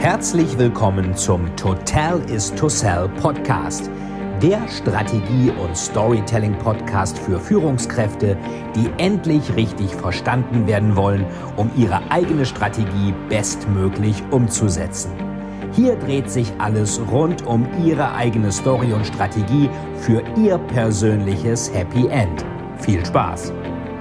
Herzlich willkommen zum Total is to Sell Podcast, der Strategie- und Storytelling-Podcast für Führungskräfte, die endlich richtig verstanden werden wollen, um ihre eigene Strategie bestmöglich umzusetzen. Hier dreht sich alles rund um Ihre eigene Story und Strategie für Ihr persönliches Happy End. Viel Spaß!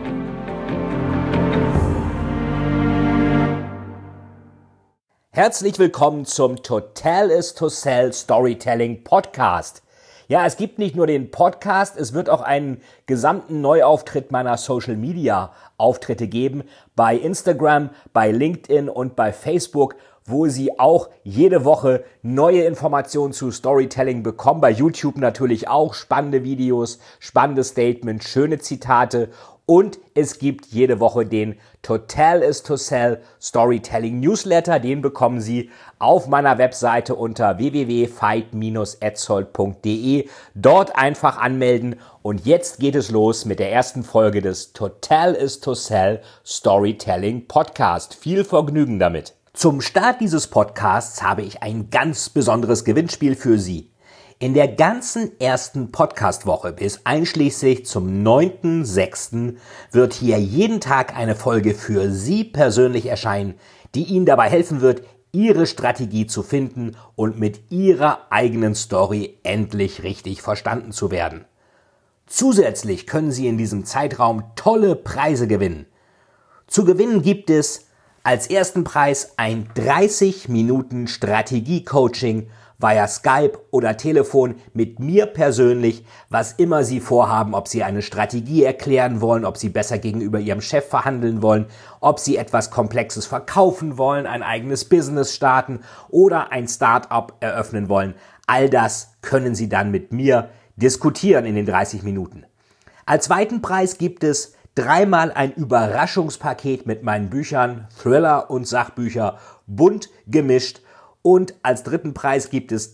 Herzlich willkommen zum Total is to Sell Storytelling Podcast. Ja, es gibt nicht nur den Podcast, es wird auch einen gesamten Neuauftritt meiner Social Media Auftritte geben bei Instagram, bei LinkedIn und bei Facebook, wo Sie auch jede Woche neue Informationen zu Storytelling bekommen. Bei YouTube natürlich auch spannende Videos, spannende Statements, schöne Zitate. Und es gibt jede Woche den Total is to Sell Storytelling Newsletter. Den bekommen Sie auf meiner Webseite unter www.veit-etzold.de. Dort einfach anmelden. Und jetzt geht es los mit der ersten Folge des Total is to Sell Storytelling Podcast. Viel Vergnügen damit. Zum Start dieses Podcasts habe ich ein ganz besonderes Gewinnspiel für Sie. In der ganzen ersten Podcast-Woche bis einschließlich zum 9.6. wird hier jeden Tag eine Folge für Sie persönlich erscheinen, die Ihnen dabei helfen wird, Ihre Strategie zu finden und mit Ihrer eigenen Story endlich richtig verstanden zu werden. Zusätzlich können Sie in diesem Zeitraum tolle Preise gewinnen. Zu gewinnen gibt es als ersten Preis ein 30 Minuten Strategie-Coaching via Skype oder Telefon mit mir persönlich, was immer Sie vorhaben, ob Sie eine Strategie erklären wollen, ob Sie besser gegenüber Ihrem Chef verhandeln wollen, ob Sie etwas Komplexes verkaufen wollen, ein eigenes Business starten oder ein Start-up eröffnen wollen. All das können Sie dann mit mir diskutieren in den 30 Minuten. Als zweiten Preis gibt es dreimal ein Überraschungspaket mit meinen Büchern, Thriller und Sachbücher, bunt gemischt. Und als dritten Preis gibt es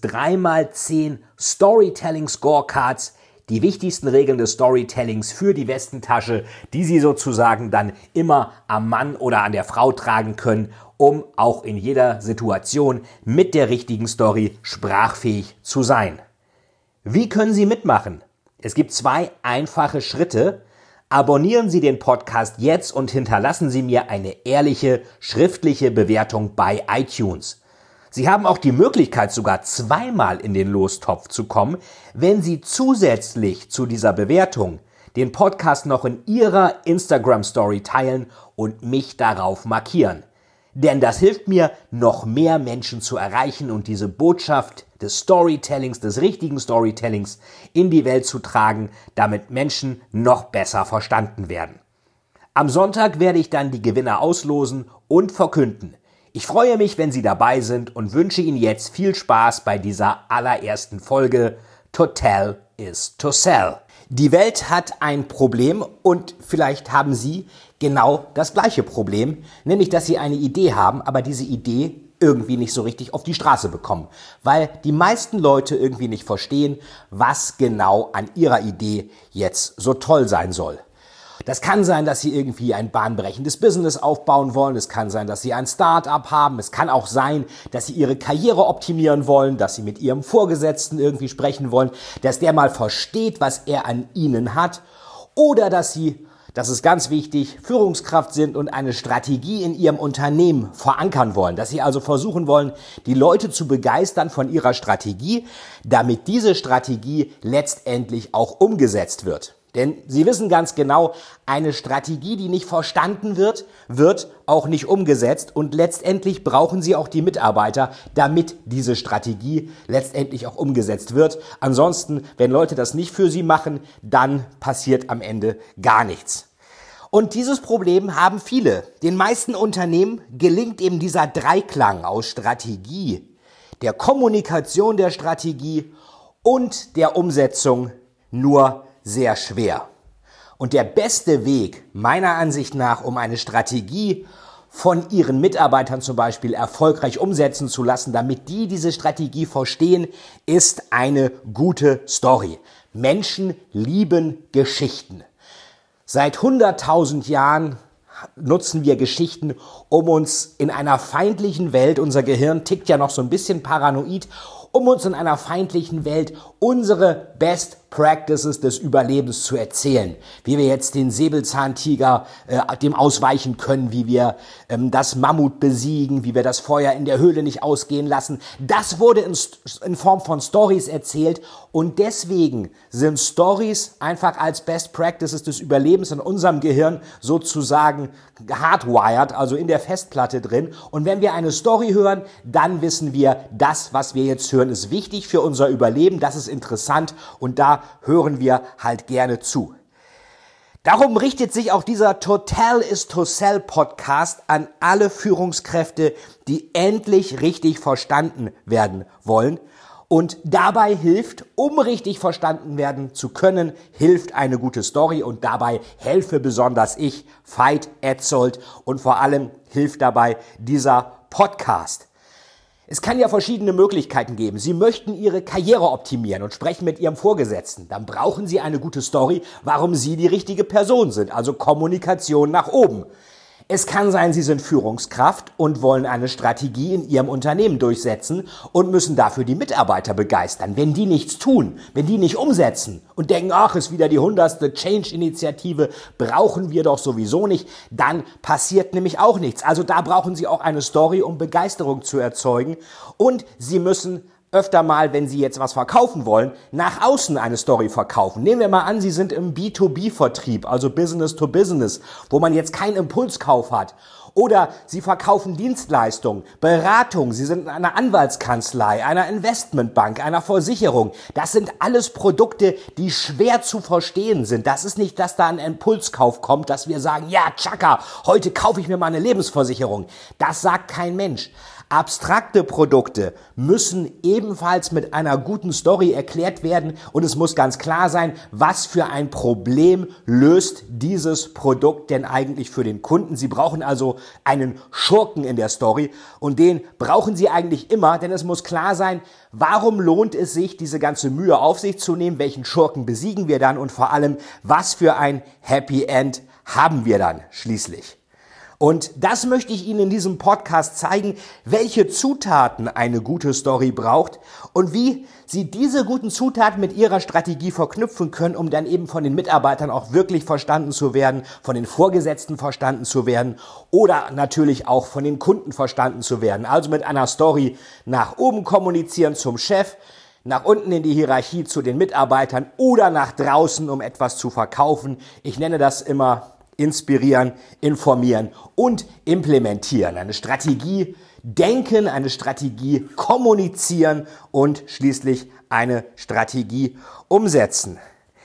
3x10 Storytelling Scorecards, die wichtigsten Regeln des Storytellings für die Westentasche, die Sie sozusagen dann immer am Mann oder an der Frau tragen können, um auch in jeder Situation mit der richtigen Story sprachfähig zu sein. Wie können Sie mitmachen? Es gibt 2 einfache Schritte. Abonnieren Sie den Podcast jetzt und hinterlassen Sie mir eine ehrliche, schriftliche Bewertung bei iTunes. Sie haben auch die Möglichkeit, sogar 2-mal in den Lostopf zu kommen, wenn Sie zusätzlich zu dieser Bewertung den Podcast noch in Ihrer Instagram-Story teilen und mich darauf markieren. Denn das hilft mir, noch mehr Menschen zu erreichen und diese Botschaft des Storytellings, des richtigen Storytellings in die Welt zu tragen, damit Menschen noch besser verstanden werden. Am Sonntag werde ich dann die Gewinner auslosen und verkünden. Ich freue mich, wenn Sie dabei sind und wünsche Ihnen jetzt viel Spaß bei dieser allerersten Folge Total is to Sell. Die Welt hat ein Problem und vielleicht haben Sie genau das gleiche Problem, nämlich dass Sie eine Idee haben, aber diese Idee irgendwie nicht so richtig auf die Straße bekommen, weil die meisten Leute irgendwie nicht verstehen, was genau an ihrer Idee jetzt so toll sein soll. Das kann sein, dass Sie irgendwie ein bahnbrechendes Business aufbauen wollen. Es kann sein, dass Sie ein Start-up haben. Es kann auch sein, dass Sie Ihre Karriere optimieren wollen, dass Sie mit Ihrem Vorgesetzten irgendwie sprechen wollen, dass der mal versteht, was er an Ihnen hat. Oder dass Sie, das ist ganz wichtig, Führungskraft sind und eine Strategie in Ihrem Unternehmen verankern wollen. Dass Sie also versuchen wollen, die Leute zu begeistern von Ihrer Strategie, damit diese Strategie letztendlich auch umgesetzt wird. Denn Sie wissen ganz genau, eine Strategie, die nicht verstanden wird, wird auch nicht umgesetzt und letztendlich brauchen Sie auch die Mitarbeiter, damit diese Strategie letztendlich auch umgesetzt wird. Ansonsten, wenn Leute das nicht für Sie machen, dann passiert am Ende gar nichts. Und dieses Problem haben viele. Den meisten Unternehmen gelingt eben dieser Dreiklang aus Strategie, der Kommunikation der Strategie und der Umsetzung nur sehr schwer. Und der beste Weg, meiner Ansicht nach, um eine Strategie von Ihren Mitarbeitern zum Beispiel erfolgreich umsetzen zu lassen, damit die diese Strategie verstehen, ist eine gute Story. Menschen lieben Geschichten. Seit 100.000 Jahren nutzen wir Geschichten, um uns in einer feindlichen Welt, unser Gehirn tickt ja noch so ein bisschen paranoid, um uns in einer feindlichen Welt unsere Best Practices des Überlebens zu erzählen. Wie wir jetzt den Säbelzahntiger dem ausweichen können, wie wir das Mammut besiegen, wie wir das Feuer in der Höhle nicht ausgehen lassen. Das wurde in Form von Stories erzählt und deswegen sind Stories einfach als Best Practices des Überlebens in unserem Gehirn sozusagen hardwired, also in der Festplatte drin. Und wenn wir eine Story hören, dann wissen wir, das, was wir jetzt hören, ist wichtig für unser Überleben, das ist interessant und da hören wir halt gerne zu. Darum richtet sich auch dieser Total is to Sell Podcast an alle Führungskräfte, die endlich richtig verstanden werden wollen. Und dabei hilft, um richtig verstanden werden zu können, hilft eine gute Story und dabei helfe besonders ich, Veit Etzold, und vor allem hilft dabei dieser Podcast. Es kann ja verschiedene Möglichkeiten geben. Sie möchten Ihre Karriere optimieren und sprechen mit Ihrem Vorgesetzten. Dann brauchen Sie eine gute Story, warum Sie die richtige Person sind, also Kommunikation nach oben. Es kann sein, Sie sind Führungskraft und wollen eine Strategie in Ihrem Unternehmen durchsetzen und müssen dafür die Mitarbeiter begeistern. Wenn die nichts tun, wenn die nicht umsetzen und denken, ach, ist wieder die 100. Change-Initiative, brauchen wir doch sowieso nicht, dann passiert nämlich auch nichts. Also da brauchen Sie auch eine Story, um Begeisterung zu erzeugen und Sie müssen öfter mal, wenn Sie jetzt was verkaufen wollen, nach außen eine Story verkaufen. Nehmen wir mal an, Sie sind im B2B-Vertrieb, also Business to Business, wo man jetzt keinen Impulskauf hat. Oder Sie verkaufen Dienstleistungen, Beratung, Sie sind in einer Anwaltskanzlei, einer Investmentbank, einer Versicherung. Das sind alles Produkte, die schwer zu verstehen sind. Das ist nicht, dass da ein Impulskauf kommt, dass wir sagen, ja, tschakka, heute kaufe ich mir mal eine Lebensversicherung. Das sagt kein Mensch. Abstrakte Produkte müssen ebenfalls mit einer guten Story erklärt werden und es muss ganz klar sein, was für ein Problem löst dieses Produkt denn eigentlich für den Kunden. Sie brauchen also einen Schurken in der Story und den brauchen Sie eigentlich immer, denn es muss klar sein, warum lohnt es sich, diese ganze Mühe auf sich zu nehmen, welchen Schurken besiegen wir dann und vor allem, was für ein Happy End haben wir dann schließlich. Und das möchte ich Ihnen in diesem Podcast zeigen, welche Zutaten eine gute Story braucht und wie Sie diese guten Zutaten mit Ihrer Strategie verknüpfen können, um dann eben von den Mitarbeitern auch wirklich verstanden zu werden, von den Vorgesetzten verstanden zu werden oder natürlich auch von den Kunden verstanden zu werden. Also mit einer Story nach oben kommunizieren zum Chef, nach unten in die Hierarchie zu den Mitarbeitern oder nach draußen, um etwas zu verkaufen. Ich nenne das immer inspirieren, informieren und implementieren. Eine Strategie denken, eine Strategie kommunizieren und schließlich eine Strategie umsetzen.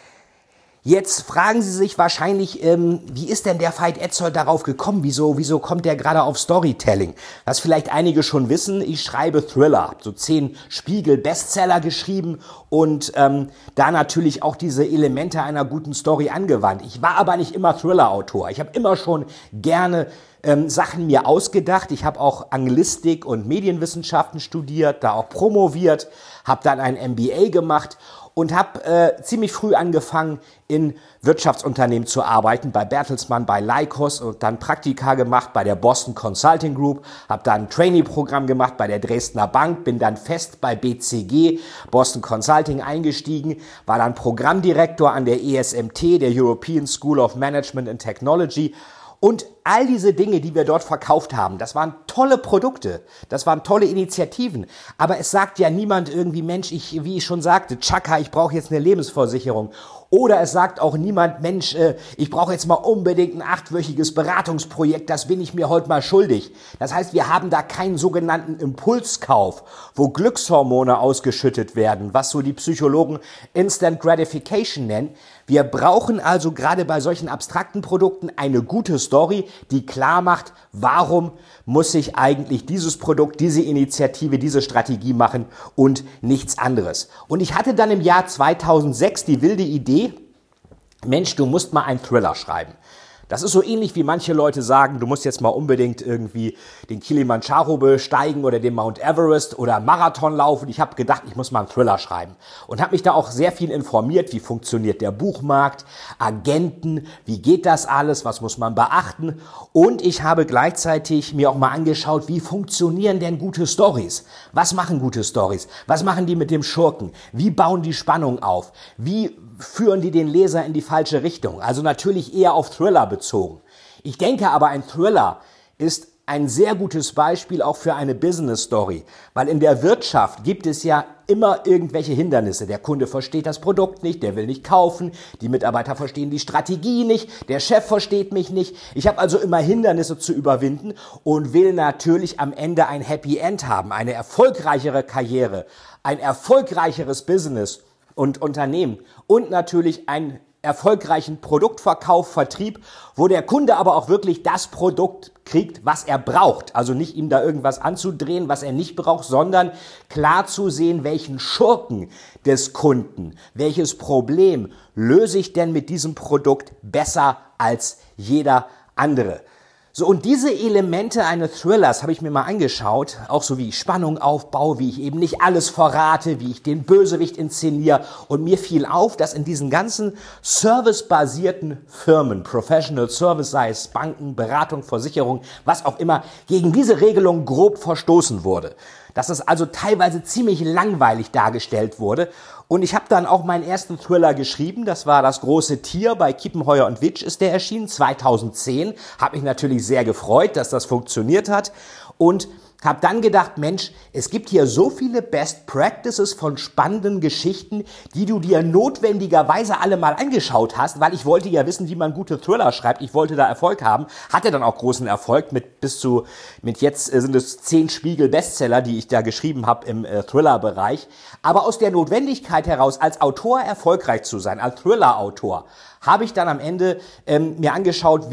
Jetzt fragen Sie sich wahrscheinlich, wie ist denn der Veit Etzold darauf gekommen? Wieso kommt der gerade auf Storytelling? Was vielleicht einige schon wissen, ich schreibe Thriller, so 10 Spiegel-Bestseller geschrieben und da natürlich auch diese Elemente einer guten Story angewandt. Ich war aber nicht immer Thriller-Autor. Ich habe immer schon gerne Sachen mir ausgedacht. Ich habe auch Anglistik und Medienwissenschaften studiert, da auch promoviert, habe dann ein MBA gemacht und habe ziemlich früh angefangen, in Wirtschaftsunternehmen zu arbeiten, bei Bertelsmann, bei Lycos und dann Praktika gemacht bei der Boston Consulting Group, habe dann ein Trainee-Programm gemacht bei der Dresdner Bank, bin dann fest bei BCG, Boston Consulting eingestiegen, war dann Programmdirektor an der ESMT, der European School of Management and Technology. Und all diese Dinge, die wir dort verkauft haben, das waren tolle Produkte, das waren tolle Initiativen. Aber es sagt ja niemand irgendwie, Mensch, wie ich schon sagte, tschakka, ich brauche jetzt eine Lebensversicherung. Oder es sagt auch niemand, Mensch, ich brauche jetzt mal unbedingt ein 8-wöchiges Beratungsprojekt, das bin ich mir heute mal schuldig. Das heißt, wir haben da keinen sogenannten Impulskauf, wo Glückshormone ausgeschüttet werden, was so die Psychologen Instant Gratification nennen. Wir brauchen also gerade bei solchen abstrakten Produkten eine gute Story, die klar macht, warum muss ich eigentlich dieses Produkt, diese Initiative, diese Strategie machen und nichts anderes. Und ich hatte dann im Jahr 2006 die wilde Idee, Mensch, du musst mal einen Thriller schreiben. Das ist so ähnlich wie manche Leute sagen, du musst jetzt mal unbedingt irgendwie den Kilimanjaro besteigen oder den Mount Everest oder einen Marathon laufen. Ich habe gedacht, ich muss mal einen Thriller schreiben und habe mich da auch sehr viel informiert, wie funktioniert der Buchmarkt, Agenten, wie geht das alles, was muss man beachten, und ich habe gleichzeitig mir auch mal angeschaut, wie funktionieren denn gute Stories? Was machen gute Stories? Was machen die mit dem Schurken? Wie bauen die Spannung auf? Wie führen die den Leser in die falsche Richtung? Also natürlich eher auf Thriller bezogen. Ich denke aber, ein Thriller ist ein sehr gutes Beispiel auch für eine Business Story, weil in der Wirtschaft gibt es ja immer irgendwelche Hindernisse. Der Kunde versteht das Produkt nicht, der will nicht kaufen, die Mitarbeiter verstehen die Strategie nicht, der Chef versteht mich nicht. Ich habe also immer Hindernisse zu überwinden und will natürlich am Ende ein Happy End haben, eine erfolgreichere Karriere, ein erfolgreicheres Business und Unternehmen und natürlich einen erfolgreichen Produktverkauf, Vertrieb, wo der Kunde aber auch wirklich das Produkt kriegt, was er braucht. Also nicht ihm da irgendwas anzudrehen, was er nicht braucht, sondern klar zu sehen, welchen Schurken des Kunden, welches Problem löse ich denn mit diesem Produkt besser als jeder andere. So, und diese Elemente eines Thrillers habe ich mir mal angeschaut, auch so wie ich Spannung aufbaue, wie ich eben nicht alles verrate, wie ich den Bösewicht inszeniere, und mir fiel auf, dass in diesen ganzen servicebasierten Firmen, Professional Service, sei es Banken, Beratung, Versicherung, was auch immer, gegen diese Regelung grob verstoßen wurde. Dass es also teilweise ziemlich langweilig dargestellt wurde. Und ich habe dann auch meinen ersten Thriller geschrieben, das war Das große Tier, bei Kiepenheuer und Witsch ist der erschienen, 2010. Habe mich natürlich sehr gefreut, dass das funktioniert hat, und habe dann gedacht, Mensch, es gibt hier so viele Best Practices von spannenden Geschichten, die du dir notwendigerweise alle mal angeschaut hast, weil ich wollte ja wissen, wie man gute Thriller schreibt. Ich wollte da Erfolg haben, hatte dann auch großen Erfolg mit jetzt sind es 10 Spiegel-Bestseller, die ich da geschrieben habe im Thriller-Bereich. Aber aus der Notwendigkeit heraus, als Autor erfolgreich zu sein, als Thriller-Autor, habe ich dann am Ende mir angeschaut,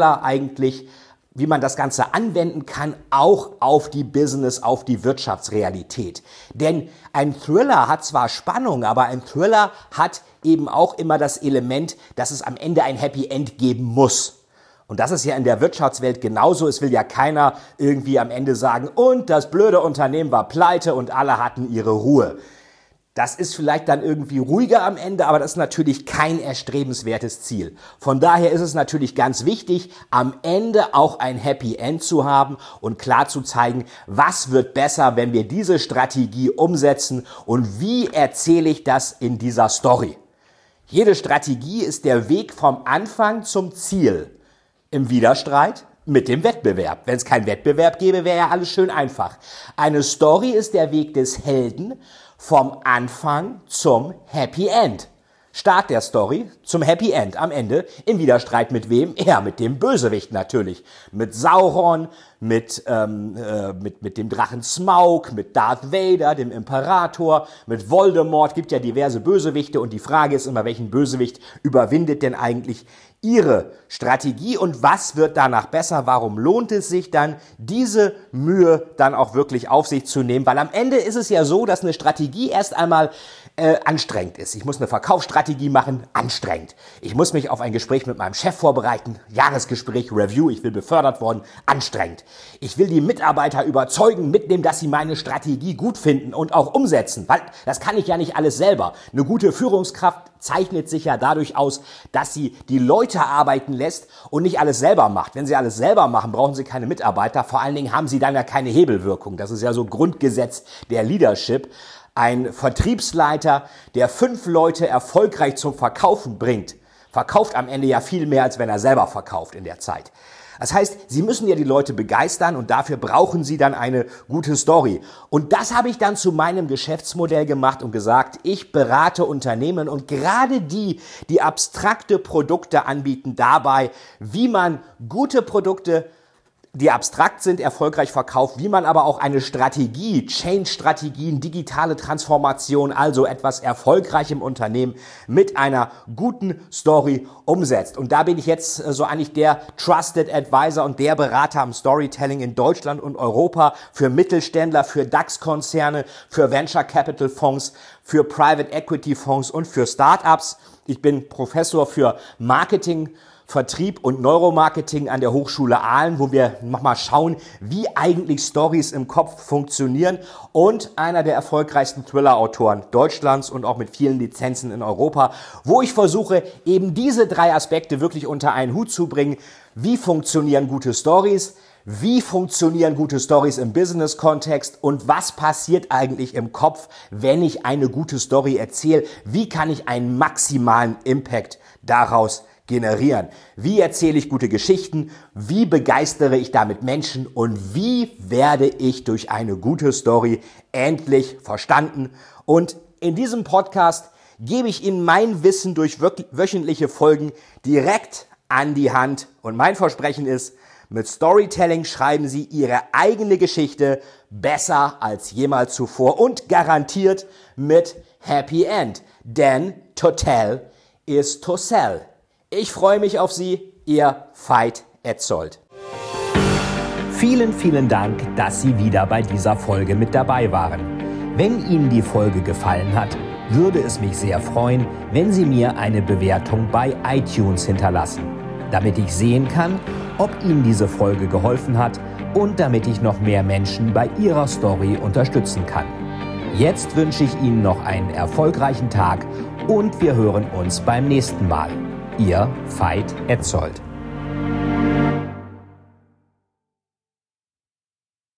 wie man das Ganze anwenden kann, auch auf die Business, auf die Wirtschaftsrealität. Denn ein Thriller hat zwar Spannung, aber ein Thriller hat eben auch immer das Element, dass es am Ende ein Happy End geben muss. Und das ist ja in der Wirtschaftswelt genauso. Es will ja keiner irgendwie am Ende sagen, und das blöde Unternehmen war pleite und alle hatten ihre Ruhe. Das ist vielleicht dann irgendwie ruhiger am Ende, aber das ist natürlich kein erstrebenswertes Ziel. Von daher ist es natürlich ganz wichtig, am Ende auch ein Happy End zu haben und klar zu zeigen, was wird besser, wenn wir diese Strategie umsetzen und wie erzähle ich das in dieser Story. Jede Strategie ist der Weg vom Anfang zum Ziel im Widerstreit mit dem Wettbewerb. Wenn es keinen Wettbewerb gäbe, wäre ja alles schön einfach. Eine Story ist der Weg des Helden vom Anfang zum Happy End. Start der Story zum Happy End. Am Ende im Widerstreit mit wem? Ja, mit dem Bösewicht natürlich. Mit Sauron, mit dem Drachen Smaug, mit Darth Vader, dem Imperator, mit Voldemort. Gibt ja diverse Bösewichte und die Frage ist immer, welchen Bösewicht überwindet denn eigentlich Ihre Strategie und was wird danach besser? Warum lohnt es sich dann, diese Mühe dann auch wirklich auf sich zu nehmen? Weil am Ende ist es ja so, dass eine Strategie erst einmal anstrengend ist. Ich muss eine Verkaufsstrategie machen, anstrengend. Ich muss mich auf ein Gespräch mit meinem Chef vorbereiten, Jahresgespräch, Review, ich will befördert worden, anstrengend. Ich will die Mitarbeiter überzeugen, mitnehmen, dass sie meine Strategie gut finden und auch umsetzen, weil das kann ich ja nicht alles selber. Eine gute Führungskraft zeichnet sich ja dadurch aus, dass sie die Leute arbeiten lässt und nicht alles selber macht. Wenn sie alles selber machen, brauchen sie keine Mitarbeiter. Vor allen Dingen haben sie dann ja keine Hebelwirkung. Das ist ja so Grundgesetz der Leadership. Ein Vertriebsleiter, der 5 Leute erfolgreich zum Verkaufen bringt, verkauft am Ende ja viel mehr, als wenn er selber verkauft in der Zeit. Das heißt, Sie müssen ja die Leute begeistern und dafür brauchen Sie dann eine gute Story. Und das habe ich dann zu meinem Geschäftsmodell gemacht und gesagt, ich berate Unternehmen und gerade die abstrakte Produkte anbieten, dabei, wie man gute Produkte, die abstrakt sind, erfolgreich verkauft, wie man aber auch eine Strategie, Change-Strategien, digitale Transformation, also etwas erfolgreich im Unternehmen mit einer guten Story umsetzt. Und da bin ich jetzt so eigentlich der Trusted Advisor und der Berater am Storytelling in Deutschland und Europa für Mittelständler, für DAX-Konzerne, für Venture Capital Fonds, für Private Equity Fonds und für Startups. Ich bin Professor für Marketing, Vertrieb und Neuromarketing an der Hochschule Aalen, wo wir nochmal schauen, wie eigentlich Stories im Kopf funktionieren, und einer der erfolgreichsten Thriller-Autoren Deutschlands und auch mit vielen Lizenzen in Europa, wo ich versuche, eben diese 3 Aspekte wirklich unter einen Hut zu bringen. Wie funktionieren gute Stories? Wie funktionieren gute Stories im Business-Kontext und was passiert eigentlich im Kopf, wenn ich eine gute Story erzähle? Wie kann ich einen maximalen Impact daraus generieren? Wie erzähle ich gute Geschichten? Wie begeistere ich damit Menschen? Und wie werde ich durch eine gute Story endlich verstanden? Und in diesem Podcast gebe ich Ihnen mein Wissen durch wöchentliche Folgen direkt an die Hand. Und mein Versprechen ist, mit Storytelling schreiben Sie Ihre eigene Geschichte besser als jemals zuvor und garantiert mit Happy End. Denn to tell is to sell. Ich freue mich auf Sie, Ihr Veit Etzold. Vielen, vielen Dank, dass Sie wieder bei dieser Folge mit dabei waren. Wenn Ihnen die Folge gefallen hat, würde es mich sehr freuen, wenn Sie mir eine Bewertung bei iTunes hinterlassen, damit ich sehen kann, ob Ihnen diese Folge geholfen hat und damit ich noch mehr Menschen bei ihrer Story unterstützen kann. Jetzt wünsche ich Ihnen noch einen erfolgreichen Tag und wir hören uns beim nächsten Mal. Ihr Veit Etzold.